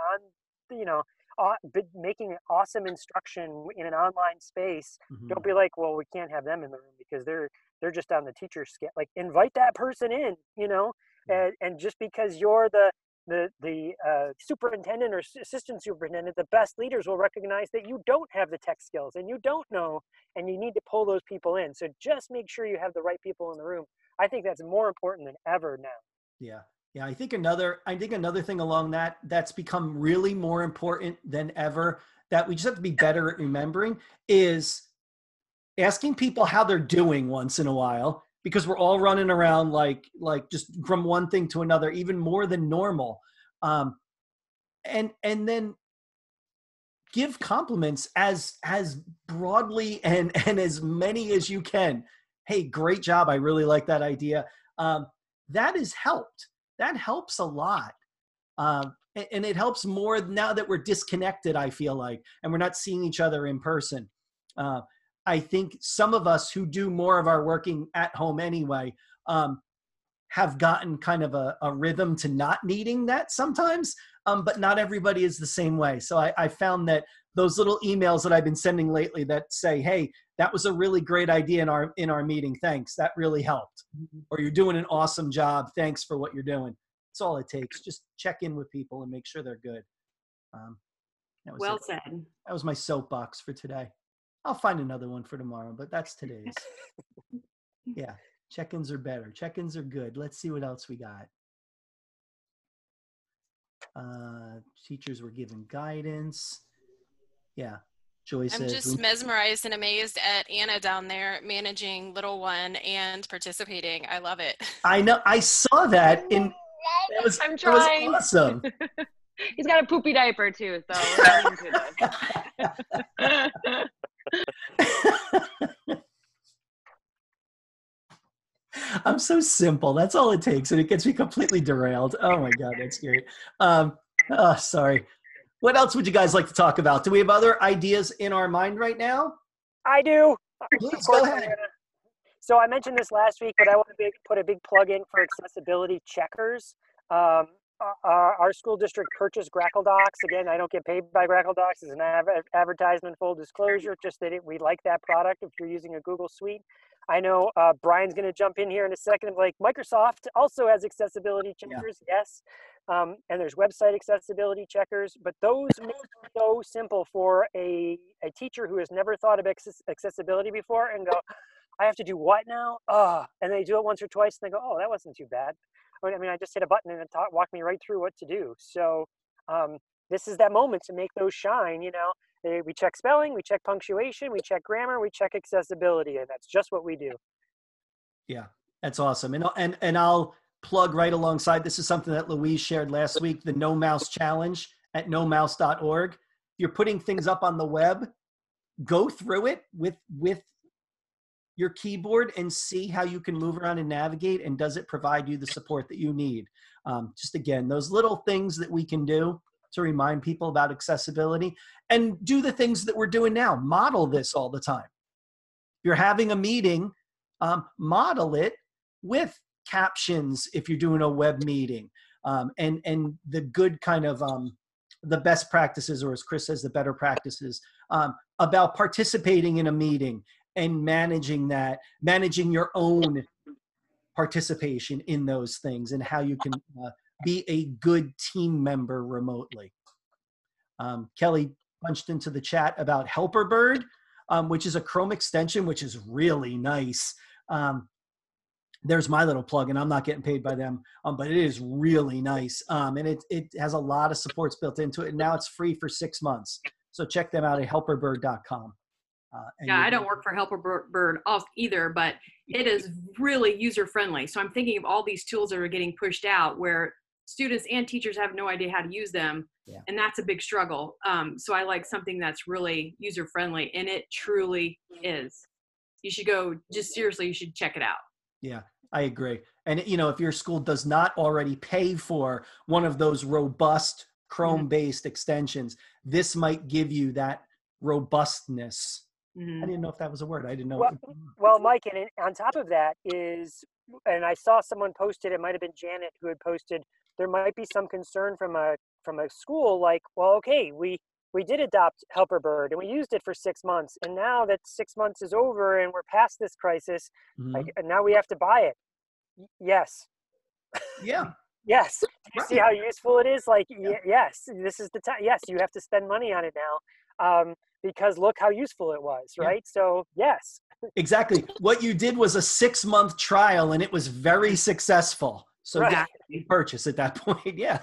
making awesome instruction in an online space, don't be like, well, we can't have them in the room because they're just on the teacher scale. Like, invite that person in, and just because you're the superintendent or assistant superintendent, the best leaders will recognize that you don't have the tech skills and you don't know, and you need to pull those people in. So just make sure you have the right people in the room. I think that's more important than ever now. Yeah. Yeah, I think another thing along that's become really more important than ever, that we just have to be better at remembering, is asking people how they're doing once in a while, because we're all running around like just from one thing to another, even more than normal. And then give compliments as broadly and as many as you can. Hey, great job. I really like that idea. That has helped. That helps a lot. And it helps more now that we're disconnected, I feel like, and we're not seeing each other in person. I think some of us who do more of our working at home anyway have gotten kind of a rhythm to not needing that sometimes, but not everybody is the same way. So I found that those little emails that I've been sending lately that say, hey, that was a really great idea in our meeting. Thanks. That really helped. Or you're doing an awesome job. Thanks for what you're doing. That's all it takes. Just check in with people and make sure they're good. Well said. That was my soapbox for today. I'll find another one for tomorrow, but that's today's. Yeah. Check-ins are better. Check-ins are good. Let's see what else we got. Teachers were given guidance. Yeah. Joy says, I'm just mesmerized and amazed at Anna down there managing little one and participating. I love it. I know. I saw that. I'm trying. It was awesome. He's got a poopy diaper too, so we're into this. I'm so simple. That's all it takes, and it gets me completely derailed. Oh my God, that's great. Sorry. What else would you guys like to talk about? Do we have other ideas in our mind right now? I do. Please go ahead. So I mentioned this last week, but I want to put a big plug in for accessibility checkers. Our school district purchased Grackle Docs. Again, I don't get paid by Grackle Docs. It's an advertisement, full disclosure, just that we like that product if you're using a Google Suite. I know Brian's going to jump in here in a second. Like, Microsoft also has accessibility checkers, yes. And there's website accessibility checkers, but those make it so simple for a teacher who has never thought of accessibility before and go, I have to do what now? And they do it once or twice and they go, oh, that wasn't too bad. I mean, I just hit a button and it walked me right through what to do. So this is that moment to make those shine, We check spelling, we check punctuation, we check grammar, we check accessibility, and that's just what we do. Yeah, that's awesome. And I'll plug right alongside. This is something that Louise shared last week, the No Mouse Challenge at nomouse.org. If you're putting things up on the web, go through it with your keyboard and see how you can move around and navigate, and does it provide you the support that you need. Just again, those little things that we can do to remind people about accessibility, and do the things that we're doing now. Model this all the time. If you're having a meeting, model it with captions if you're doing a web meeting, and the good kind of the best practices, or as Chris says, the better practices, about participating in a meeting and managing your own participation in those things, and how you can be a good team member remotely. Kelly punched into the chat about HelperBird, which is a Chrome extension, which is really nice. There's my little plug, and I'm not getting paid by them, but it is really nice. And it has a lot of supports built into it, and now it's free for 6 months. So check them out at helperbird.com. Yeah, I don't work for HelperBird either, but it is really user-friendly. So I'm thinking of all these tools that are getting pushed out where students and teachers have no idea how to use them, and that's a big struggle. So I like something that's really user-friendly, and it truly is. You should go, just seriously, you should check it out. Yeah, I agree. And, if your school does not already pay for one of those robust Chrome-based extensions, this might give you that robustness. I didn't know if that was a word. I didn't know. Well, Mike, and on top of that is, and I saw someone posted, it might have been Janet who had posted, there might be some concern from a school like, well, okay, we did adopt HelperBird and we used it for 6 months, and now that 6 months is over and we're past this crisis, and now we have to buy it. Yes. Yeah. Yes. Do you see how useful it is? Like, yes, this is the time. Yes, you have to spend money on it now, because look how useful it was, right? So, yes. Exactly. What you did was a 6-month trial, and it was very successful. So you purchase at that point. Yeah.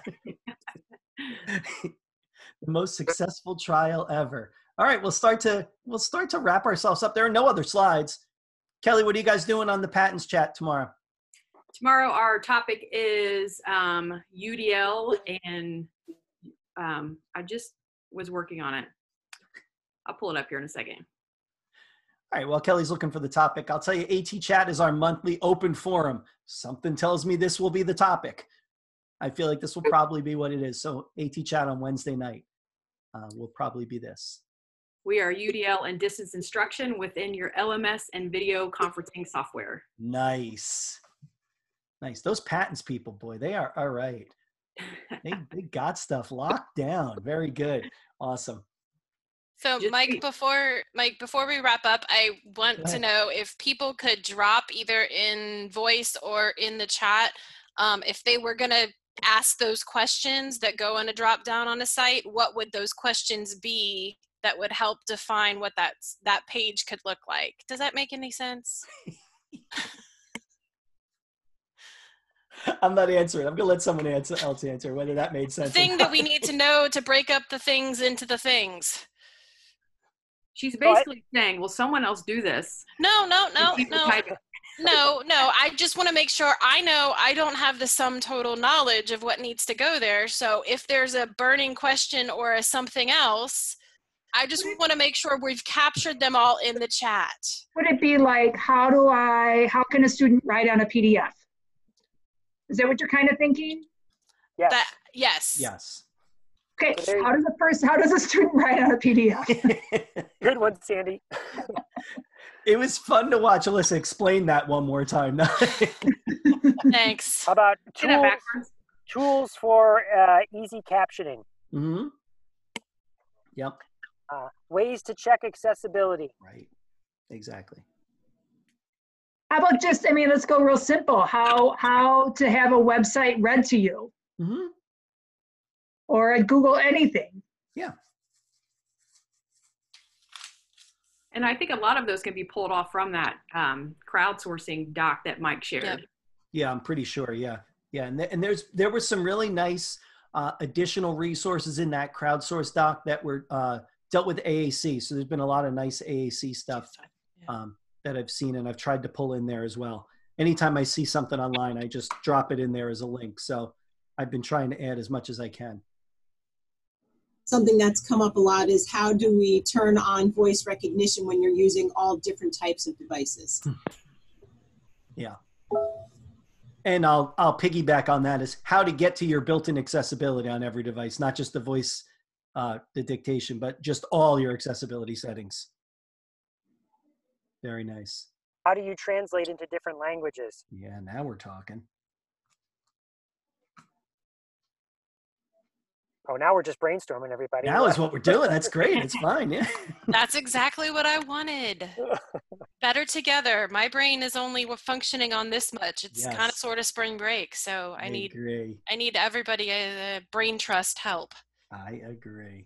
The most successful trial ever. All right, we'll start to wrap ourselves up. There are no other slides. Kelly, what are you guys doing on the patents chat tomorrow? Tomorrow, our topic is UDL, and I just was working on it. I'll pull it up here in a second. All right, while Kelly's looking for the topic, I'll tell you, AT Chat is our monthly open forum. Something tells me this will be the topic. I feel like this will probably be what it is. So AT Chat on Wednesday night will probably be this. We are UDL and distance instruction within your LMS and video conferencing software. Nice. Nice. Those patents people, boy, they are all right. They got stuff locked down. Very good. Awesome. So Mike, before we wrap up, I want to know if people could drop either in voice or in the chat, if they were going to ask those questions that go in a drop down on a site, what would those questions be that would help define what that page could look like? Does that make any sense? I'm not answering. I'm going to let someone else answer whether that made sense. The thing that we need to know to break up the things into the things. She's basically saying, will someone else do this? No. I just want to make sure I know I don't have the sum total knowledge of what needs to go there. So if there's a burning question or a something else, I just want to make sure we've captured them all in the chat. Would it be like, how can a student write on a PDF? Is that what you're kind of thinking? Yes. Yes. Yes. Okay, how does a student write on a PDF? Good one, Sandy. It was fun to watch Alyssa explain that one more time. Thanks. How about tools for easy captioning? Mm-hmm. Yep. Ways to check accessibility. Right. Exactly. How about let's go real simple. How to have a website read to you. Mm-hmm. Or at Google anything. Yeah. And I think a lot of those can be pulled off from that crowdsourcing doc that Mike shared. Yep. Yeah, I'm pretty sure. Yeah. Yeah. And there were some really nice additional resources in that crowdsource doc that were dealt with AAC. So there's been a lot of nice AAC stuff that I've seen, and I've tried to pull in there as well. Anytime I see something online, I just drop it in there as a link. So I've been trying to add as much as I can. Something that's come up a lot is, how do we turn on voice recognition when you're using all different types of devices? Yeah. And I'll piggyback on that is how to get to your built-in accessibility on every device, not just the voice, the dictation, but just all your accessibility settings. Very nice. How do you translate into different languages? Yeah, now we're talking. Oh, now we're just brainstorming, everybody. Now is what we're doing. That's great. It's fine. Yeah. That's exactly what I wanted. Better together. My brain is only functioning on this much. It's Yes. kind of sort of spring break, so I need everybody brain trust help. I agree.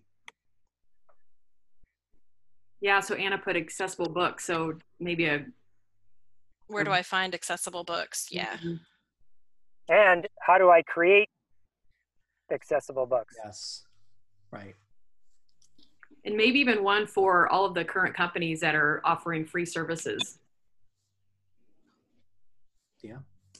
Yeah, so Anna put accessible books, so maybe Where do I find accessible books? Yeah. And how do I create accessible books? Yes. Right. and maybe even one for all of the current companies that are offering free services. Yeah.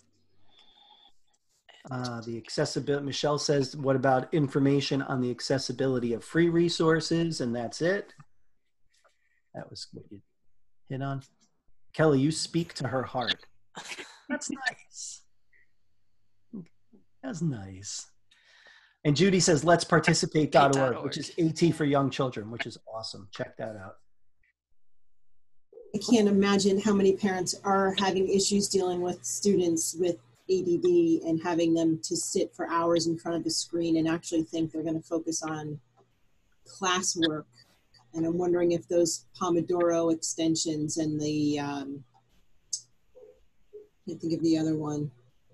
The accessibility, Michelle says, what about information on the accessibility of free resources? And that's it. That was what you hit on. Kelly, you speak to her heart. That's nice. That's nice. And Judy says, let's participate.org, which is AT for young children, which is awesome. Check that out. I can't imagine how many parents are having issues dealing with students with ADD and having them to sit for hours in front of the screen and actually think they're going to focus on classwork. And I'm wondering if those Pomodoro extensions and the, I can't think of the other one,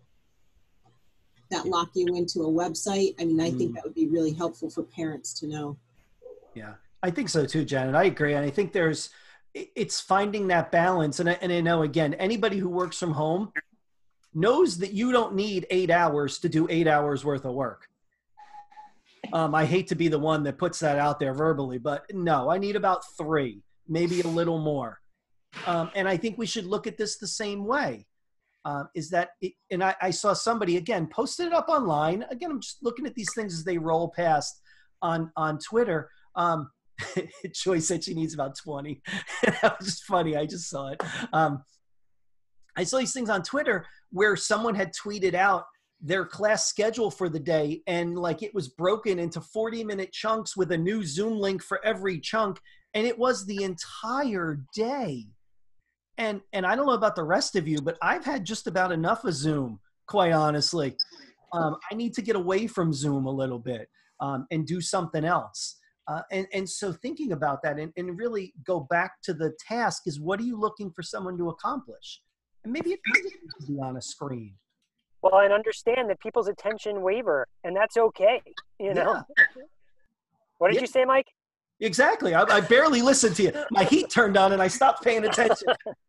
that lock you into a website. I mean, I think that would be really helpful for parents to know. Yeah, I think so too, Janet. I agree. And I think it's finding that balance. And I know, again, anybody who works from home knows that you don't need 8 hours to do 8 hours worth of work. I hate to be the one that puts that out there verbally, but no, I need about 3, maybe a little more. And I think we should look at this the same way. And I saw somebody, again, posted it up online. Again, I'm just looking at these things as they roll past on Twitter. Joy said she needs about 20. That was just funny. I just saw it. I saw these things on Twitter where someone had tweeted out their class schedule for the day, and like it was broken into 40-minute chunks with a new Zoom link for every chunk, and it was the entire day. And I don't know about the rest of you, but I've had just about enough of Zoom, quite honestly. I need to get away from Zoom a little bit and do something else. And so thinking about that and really go back to the task is, what are you looking for someone to accomplish? And maybe it doesn't need to be on a screen. Well, and understand that people's attention waver, and that's okay, you know? Yeah. What did you say, Mike? Exactly. I barely listened to you. My heat turned on and I stopped paying attention.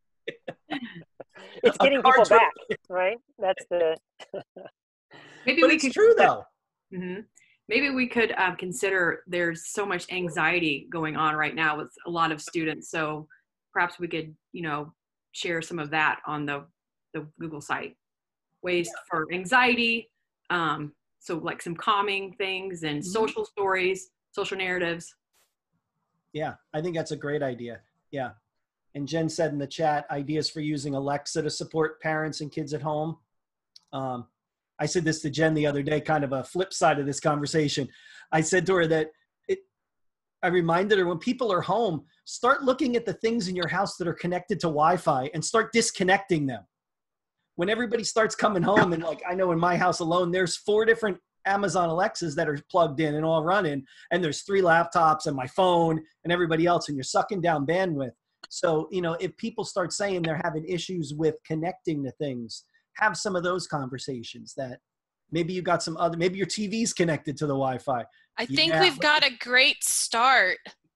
It's getting people back, right? That's the... Maybe but it's true, though. Mm-hmm. Maybe we could consider, there's so much anxiety going on right now with a lot of students. So perhaps we could, share some of that on the Google site. Ways for anxiety. So like some calming things and social stories, social narratives. Yeah, I think that's a great idea. Yeah. And Jen said in the chat, ideas for using Alexa to support parents and kids at home. I said this to Jen the other day, kind of a flip side of this conversation. I said to her that I reminded her, when people are home, start looking at the things in your house that are connected to Wi-Fi and start disconnecting them. When everybody starts coming home, and like I know in my house alone, there's 4 different Amazon Alexas that are plugged in and all running, and there's 3 laptops and my phone and everybody else, and you're sucking down bandwidth. So, if people start saying they're having issues with connecting to things, have some of those conversations that maybe you got maybe your TV's connected to the Wi-Fi. I think we've got a great start.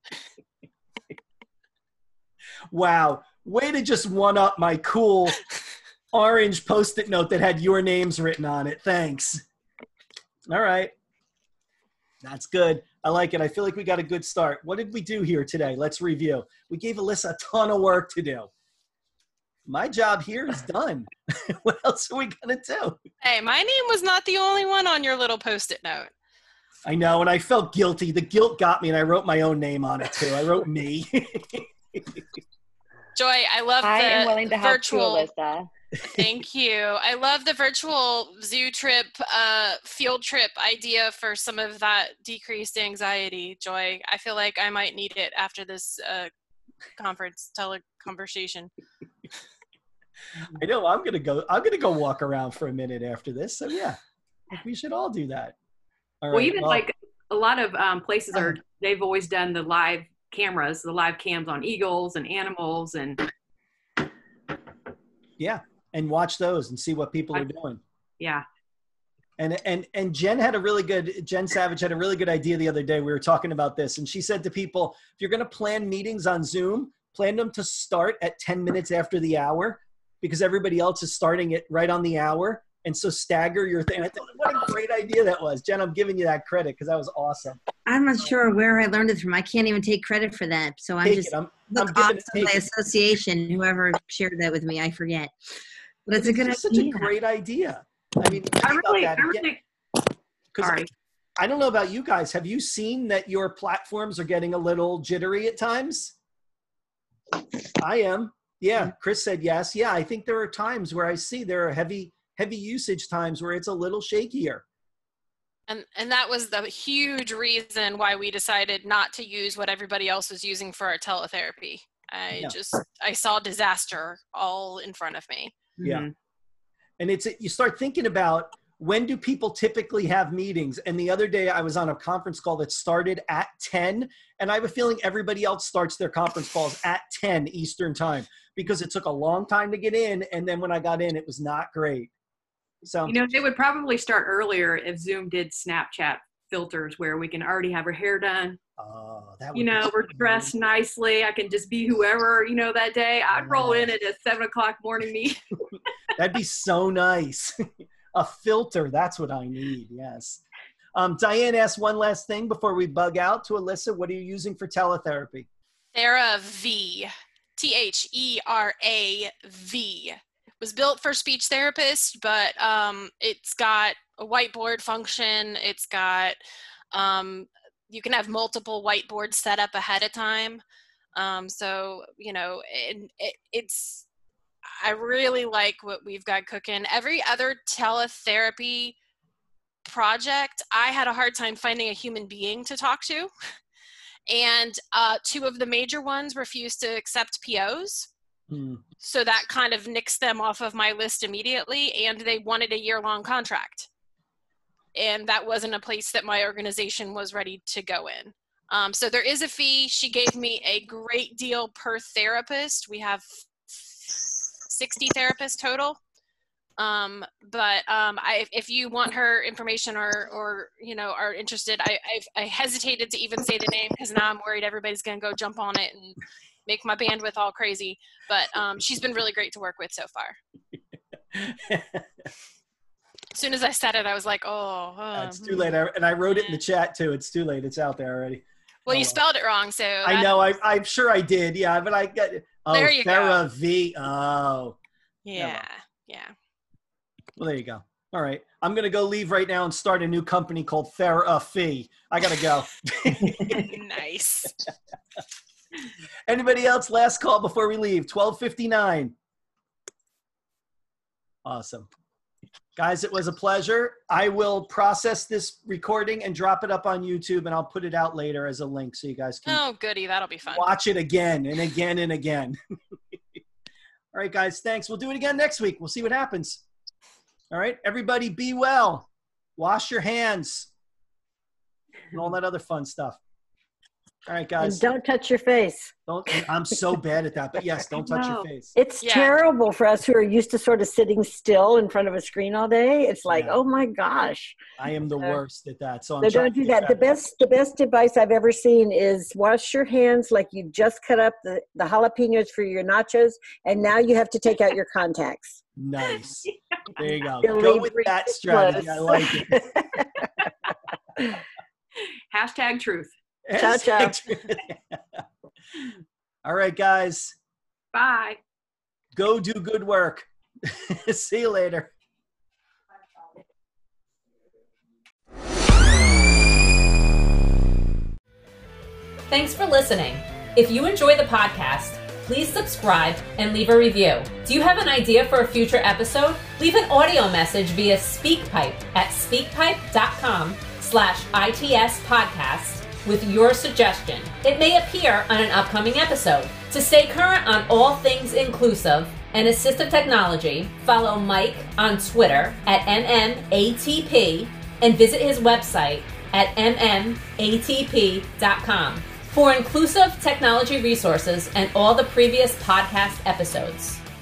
Wow. Way to just one up my cool orange Post-it note that had your names written on it. Thanks. All right. That's good. I like it. I feel like we got a good start. What did we do here today? Let's review. We gave Alyssa a ton of work to do. My job here is done. What else are we going to do? Hey, my name was not the only one on your little Post-it note. I know, and I felt guilty. The guilt got me, and I wrote my own name on it, too. I wrote me. Joy, I love I am willing the to help virtual. too, Alyssa. Thank you. I love the virtual zoo trip, field trip idea for some of that decreased anxiety, Joy. I feel like I might need it after this teleconversation. I know I'm gonna go walk around for a minute after this. So yeah, we should all do that. All right, well, even like a lot of places they've always done the live cameras, the live cams on eagles and animals and. Yeah. And watch those and see what people are doing. Yeah. And Jen Savage had a really good idea the other day. We were talking about this, and she said to people, if you're going to plan meetings on Zoom, plan them to start at 10 minutes after the hour, because everybody else is starting it right on the hour. And so stagger your thing. I thought, what a great idea that was. Jen, I'm giving you that credit because that was awesome. I'm not sure where I learned it from. I can't even take credit for that. So I'm my association, whoever shared that with me, I forget. But it's a good idea. Such a great idea. I mean, sorry. I don't know about you guys. Have you seen that your platforms are getting a little jittery at times? I am. Yeah. Chris said yes. Yeah. I think there are times where I see there are heavy usage times where it's a little shakier. And that was the huge reason why we decided not to use what everybody else was using for our teletherapy. I saw disaster all in front of me. Yeah. Mm-hmm. And you start thinking about, when do people typically have meetings? And the other day I was on a conference call that started at 10, and I have a feeling everybody else starts their conference calls at 10 Eastern time, because it took a long time to get in. And then when I got in, it was not great. So, they would probably start earlier if Zoom did Snapchat filters where we can already have our hair done. Oh, that would we're dressed nicely. I can just be whoever, that day. I'd roll in at a 7:00 morning meeting. That'd be so nice. A filter. That's what I need. Yes. Diane asked one last thing before we bug out to Alyssa. What are you using for teletherapy? TheraV. THERAV. Was built for speech therapists, but it's got a whiteboard function. It's got, you can have multiple whiteboards set up ahead of time. So, I really like what we've got cooking. Every other teletherapy project, I had a hard time finding a human being to talk to. And 2 of the major ones refused to accept POs. So that kind of nixed them off of my list immediately, and they wanted a year-long contract. And that wasn't a place that my organization was ready to go in. So there is a fee. She gave me a great deal per therapist. We have 60 therapists total. If you want her information or are interested, I hesitated to even say the name because now I'm worried everybody's going to go jump on it and make my bandwidth all crazy. But she's been really great to work with so far. As soon as I said it, I was like, it's too late. And I wrote it in the chat too. It's too late. It's out there already. Well, you spelled it wrong, so. I know. I'm sure I did. Yeah, but I got it. Oh, there you go. V. Oh. Yeah. Well, there you go. All right. I'm going to go leave right now and start a new company called TheraV. I got to go. Nice. Anybody else? Last call before we leave. 12:59. Awesome. Guys, it was a pleasure. I will process this recording and drop it up on YouTube, and I'll put it out later as a link so you guys can goody. That'll be fun. Watch it again and again and again. All right, guys, thanks. We'll do it again next week. We'll see what happens. All right, everybody be well. Wash your hands and all that other fun stuff. All right, guys. And don't touch your face. I'm so bad at that, but yes, don't touch your face. It's terrible for us who are used to sort of sitting still in front of a screen all day. It's like, oh my gosh. I am the worst at that. So don't do that. The best advice I've ever seen is wash your hands like you just cut up the jalapenos for your nachos, and now you have to take out your contacts. Nice. There you go. Go with that strategy. I like it. Hashtag truth. Ciao, ciao. All right, guys. Bye. Go do good work. See you later. Thanks for listening. If you enjoy the podcast, please subscribe and leave a review. Do you have an idea for a future episode? Leave an audio message via SpeakPipe at speakpipe.com/ITS podcast with your suggestion. It may appear on an upcoming episode. To stay current on all things inclusive and assistive technology, follow Mike on Twitter at MMATP and visit his website at mmatp.com for inclusive technology resources and all the previous podcast episodes.